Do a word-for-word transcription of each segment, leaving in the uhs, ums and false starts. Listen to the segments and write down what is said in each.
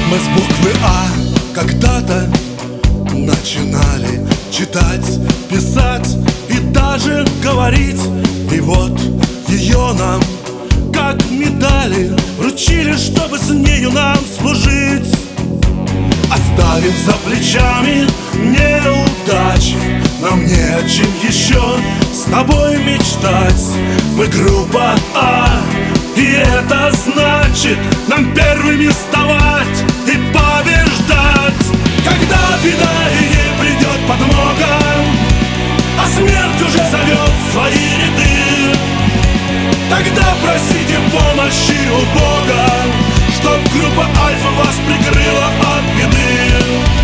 Мы с буквы А когда-то начинали читать, писать и даже говорить. И вот ее нам, как медали, вручили, чтобы с нею нам служить. Оставив за плечами неудачи, нам не о чем еще с тобой мечтать. Мы группа А, и это значит нам первыми вставать и побеждать. Когда беда и не придет подмога, а смерть уже зовет свои ряды, тогда просите помощи у Бога, чтоб группа Альфа вас прикрыла от беды.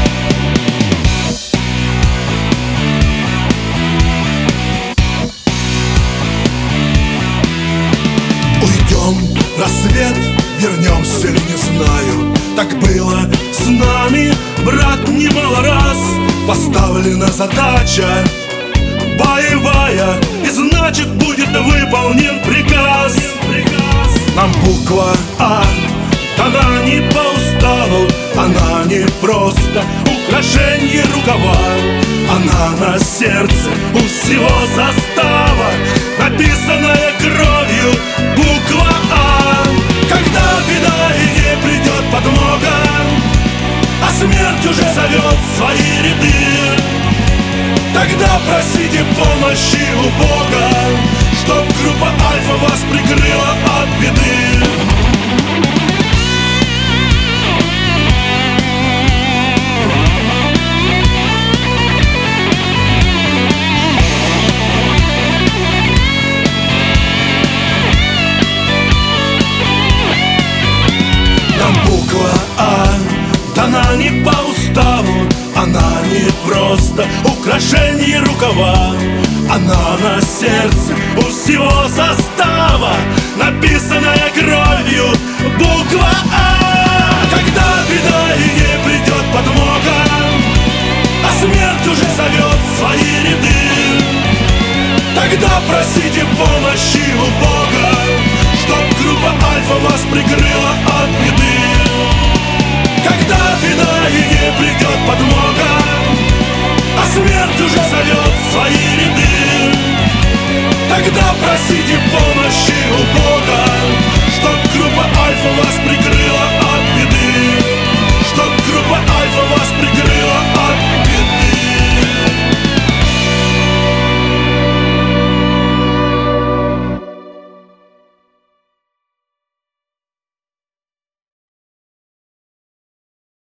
Уйдем в рассвет, вернемся ли, не знаю. Так было с нами, брат, немало раз. Поставлена задача боевая, и значит будет выполнен приказ. Нам буква А дана не по уставу, она не просто украшение рукава. Она на сердце у всего состава, написанная кровью буква А. Когда беда и не придет подмога, а смерть уже зовет свои ряды, тогда просите помощи у Бога, чтоб группа Альфа вас прикрыла от беды. Нам буква А дана не по уставу, она не просто украшение рукава. Она на сердце у всего состава, написанная кровью буква А. Когда беда и не придет подмога, а смерть уже зовет свои ряды, тогда просите помощи у Бога, чтоб группа Альфа вас прикрыла от беды. Когда беда и не придет подмога, а смерть уже зовет свои ряды, тогда просите помощи у Бога, чтоб группа Альфа вас